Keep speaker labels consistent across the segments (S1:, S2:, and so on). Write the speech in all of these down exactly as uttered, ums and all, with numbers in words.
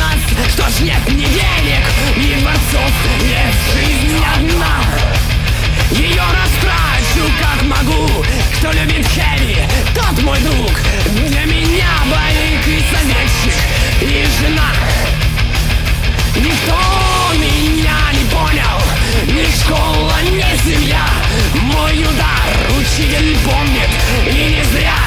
S1: нас. Что ж, нет ни денег, ни дворцов, нет, жизнь одна. Ее растрачу как могу. Кто любит хэви, тот мой друг. Для меня боевик и советчик, и жена. Никто меня не понял, ни школа, ни семья. Мой удар учитель помнит, и не зря.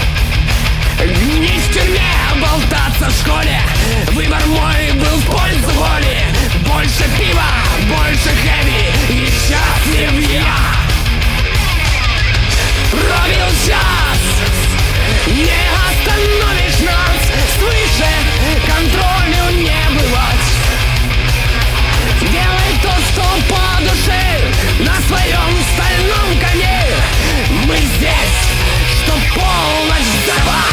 S1: Не в тюрьме болтаться в школе. Выбор мой был в пользу воли. Больше пива, больше хэви, и счастлив я. Пробил час, не остановишь нас. Свыше контролю не бывать. Делай то, что по душе, на своем стальном коне. Мы здесь, чтоб полночь взорвать.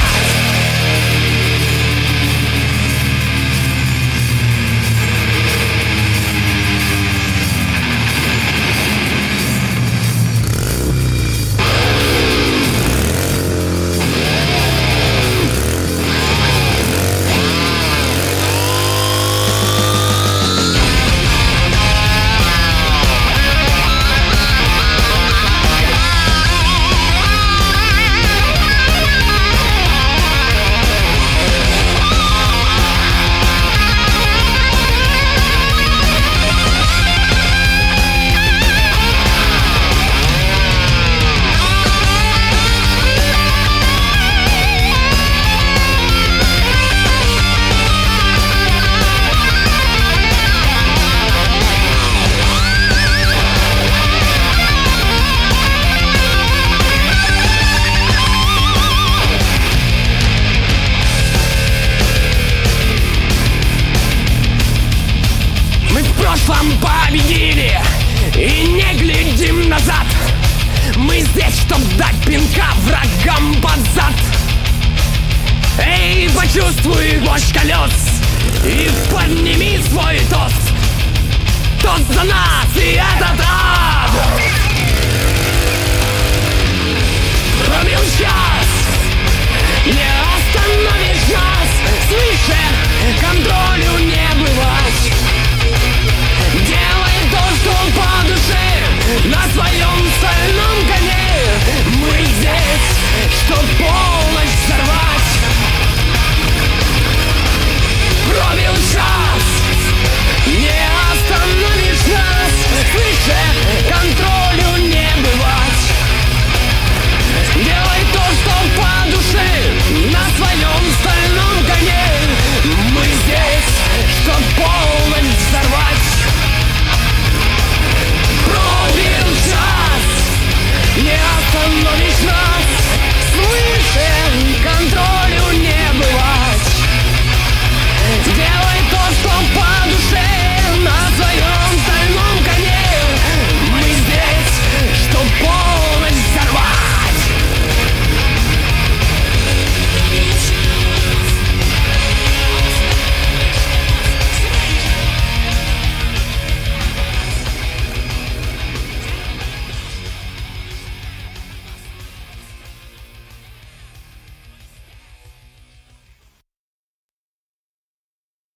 S1: Победили и не глядим назад. Мы здесь, чтоб дать пинка врагам под зад. Эй, почувствуй мощь колес и подними свой тост. Тост за нас и этот ад. Пробил час,